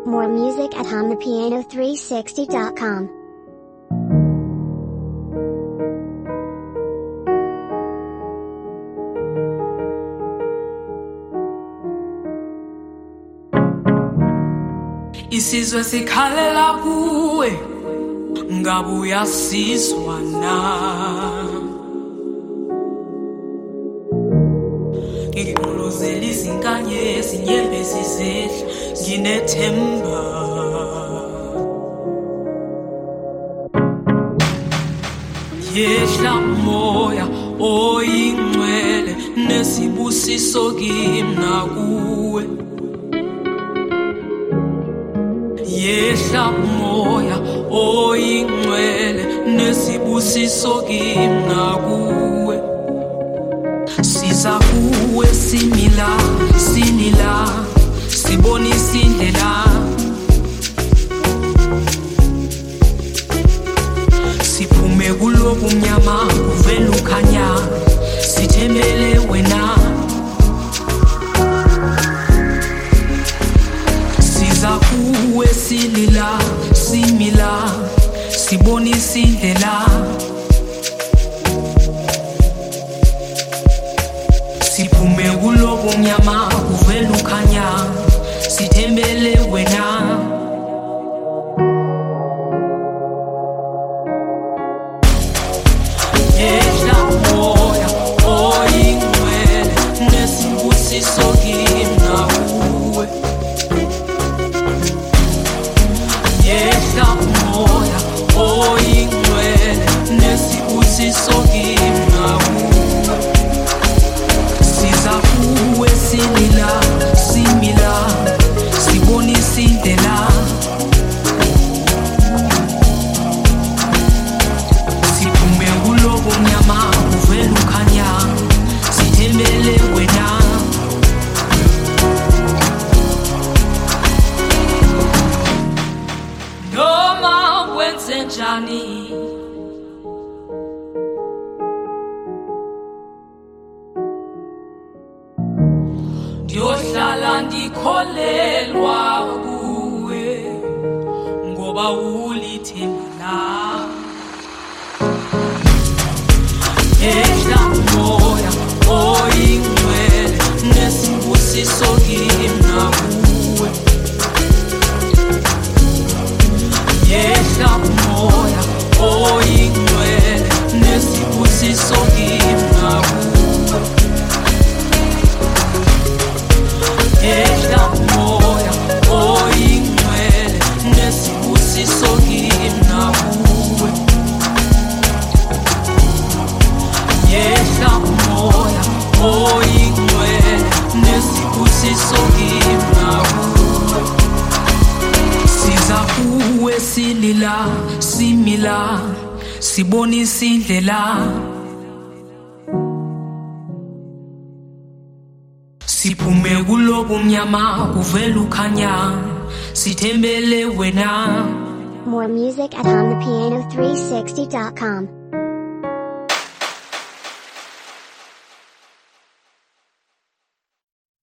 More music at HumThePiano360.com. Isizwe sikhalela kuwe ngabe uyasizwa na ngikuzela izinkanyezi inyembezi zidla nginethemba yehla moya oyingcwele nesibusiso kimi nakuwe yehla moya oyingcwele nesibusiso kimi nakuwe siza kuwe sinila sibonisa indlela siphume kulobumnyama kuvela ukhanya sithembele wena kuwe silila simila sibonisa indlela siphume kulobumnyama kuvela ukhanya sithembele wena yehla moya oyingcwele nesibusiso kimi nakuwe yehla moya oyingcwele nesibusiso kimi nakuwe siza kuwe simila sibonisa indlela siphume kulobumnyama kuvela ukhanya sithembele wena njani ndiyohlala ndikholelwa kuwe ngoba ulithemba yehla moya oyingcwele nesibusiso kimi nakuwe yehla moya oyingcwele nesibusiso kimi nakuwe yehla moya oyingcwele nesibusiso kimi nakuwe yehla moya oyingcwele nesibusiso kimi nakuwe siza kuwe silila simila sibonisa indlela siphume kulobumnyama kuvela ukhanya sithembele wena More music at HumThePiano360.com.